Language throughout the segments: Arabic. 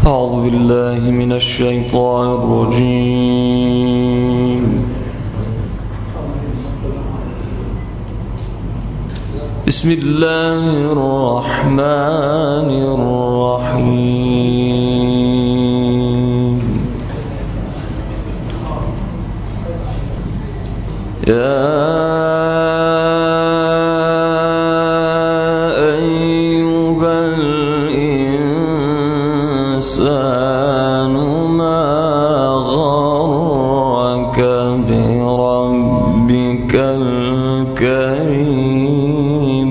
أعوذ بالله من الشيطان الرجيم. بسم الله الرحمن الرحيم. يا أيها الإنسان ما غرك بربك الكريم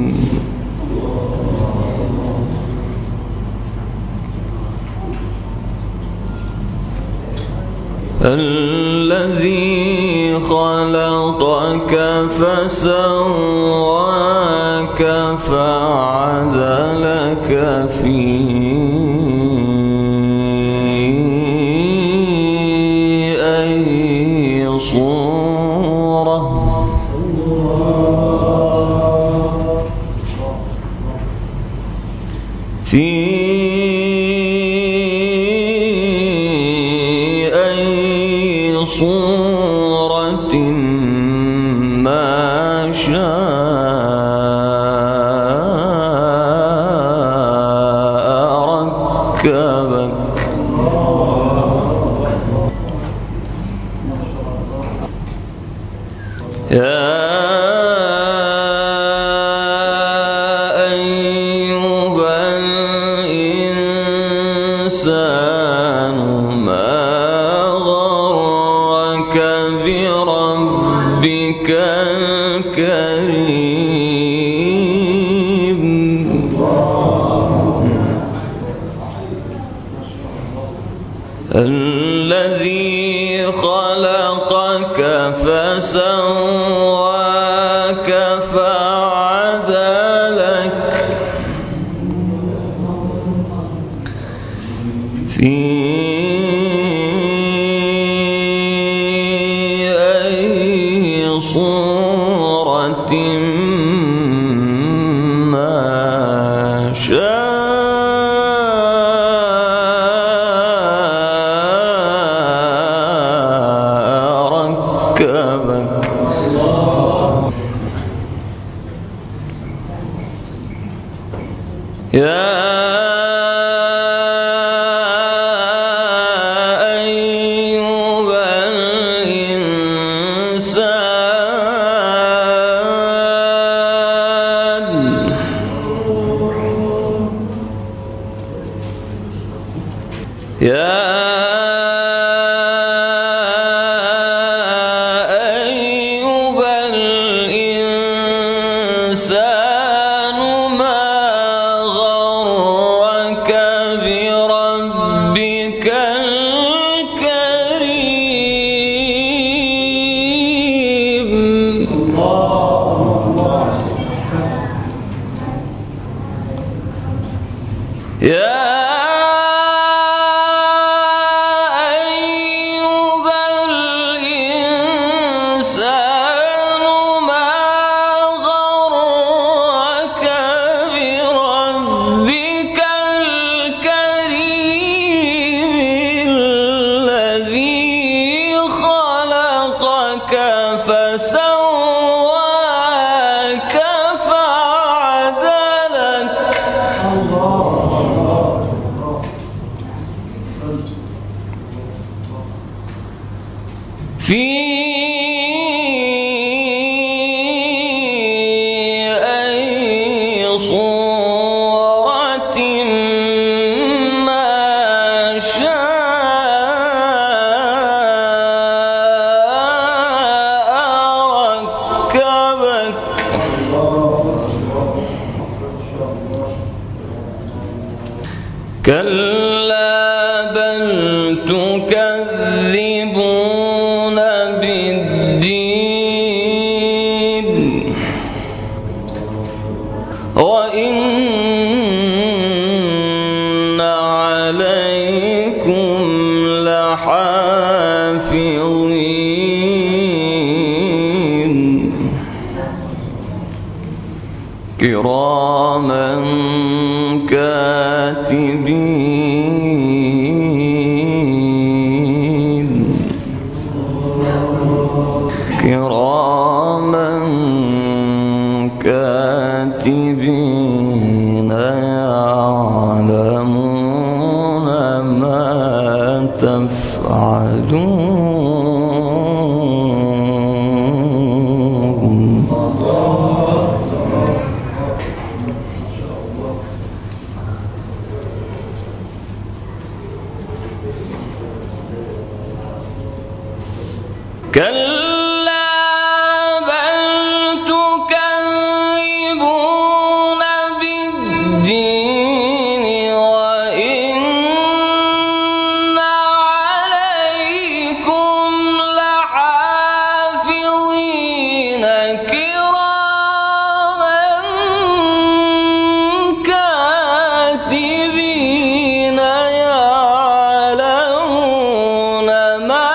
الذي خلقك فسواك فعدلك في أي صورة صورة ما شاء ركبك يا أيها الإنسان ما بربك الكريم الذي خلقك فسواك فعدلك في صورة ما شاء ركبك يا أيها الإنسان ما غرك بربك الكريم يا فسواك فعدلك في أي صورة ما شاء ركبك كلا بل تكذبون بالدين وإن عليكم لحافظين كراما كاتبين تفعلون كلا بل تكذبون بالدين وإن عليكم لحافظين كراما كاتبين يعلمون ما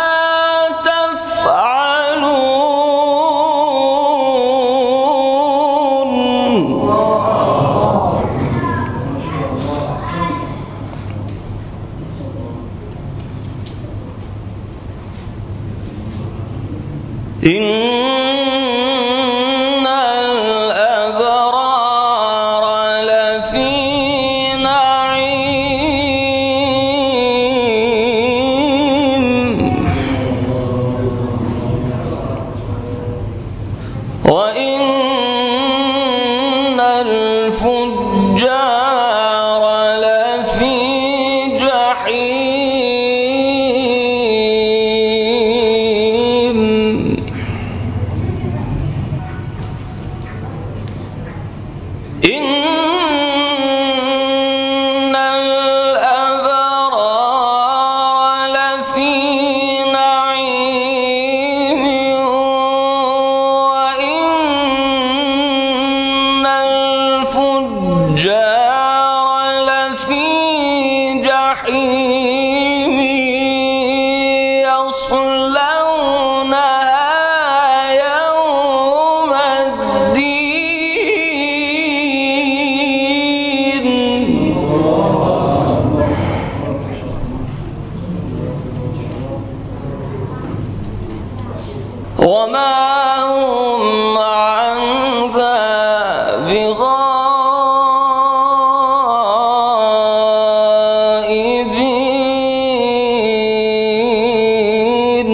إن الأبرار لفي نعيم وإن الفجار لفي جحيم إن الأبرار لفي نعيم وإن الفجار لفي جحيم يصلونها يوم الدين وما هم عنها بغائبين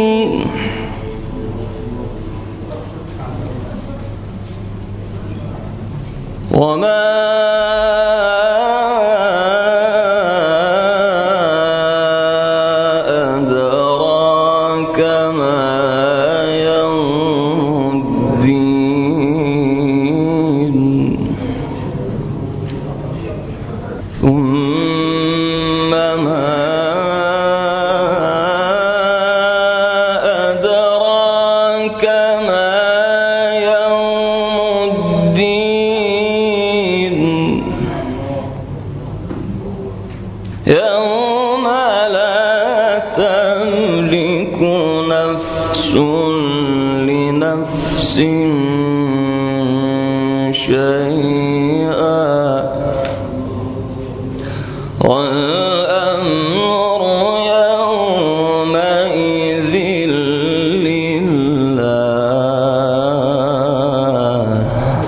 وما أدراك ما يوم الدين ثم ما أدراك ما يوم الدين يوم لا تملك نفس لنفس شيئا والأمر يومئذ لله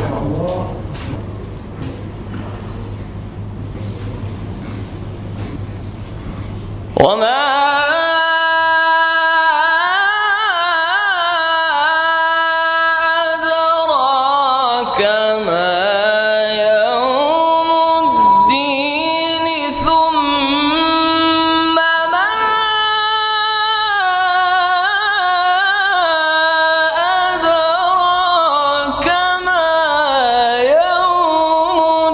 وما أدراك ما يوم الدين ثم ما أدراك ما يوم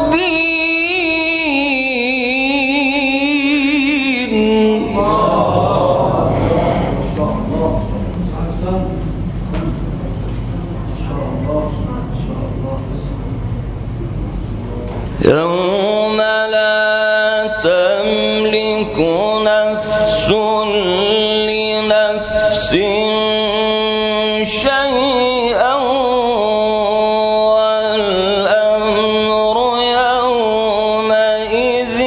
الدين يوم لا تملك نفس لنفس شيئا والأمر يومئذ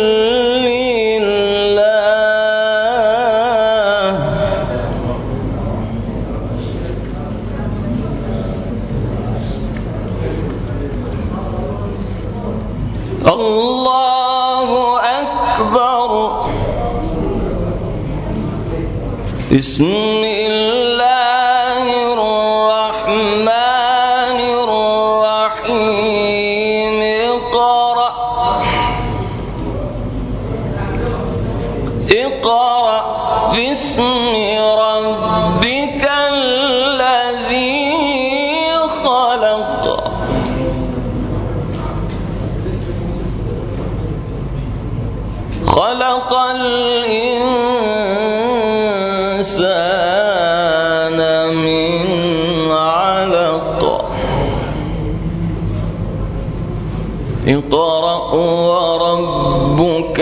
لله الله أكبر بسم الله الرحمن الرحيم اقرأ باسم ربك الذي خلق خلق الإنسان من علق اقرأ وربك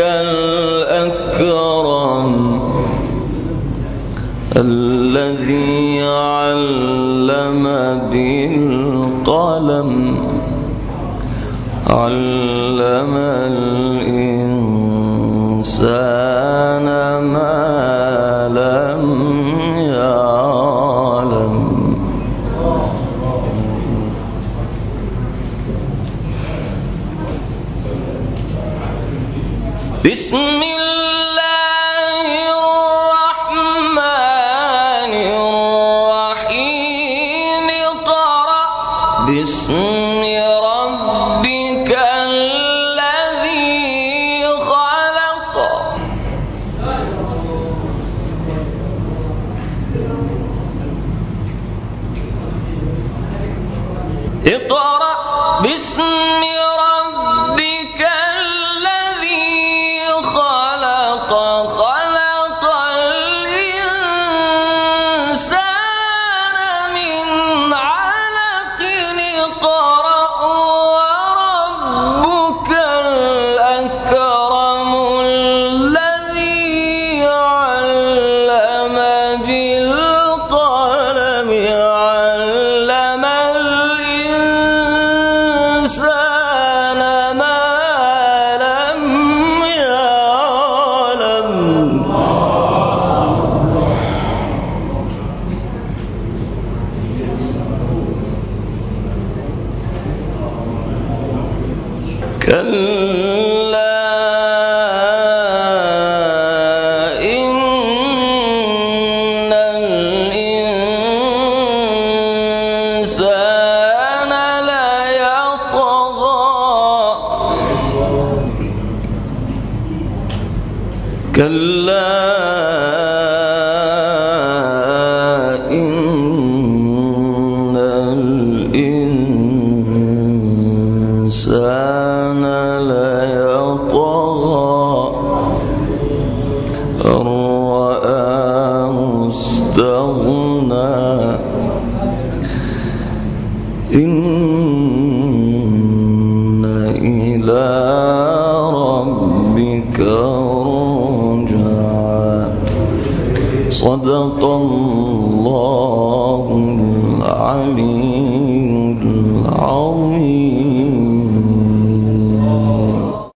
الأكرم الذي علم بالقلم علم الإنسان ما لم يعلم بسم الله الرحمن الرحيم اقرأ باسم ربك الذي خلق اقرأ باسم ربك الذي خلق خلق الإنسان من علق اقرأ وربك الأكرم الذي علم بالقلم علم الإنسان ما لم يعلم كلا إن الإنسان ليطغى كلا إن الإنسان ليطغى أن رآه استغنى إن إلى ربك رجعا صدق الله العلي العظيم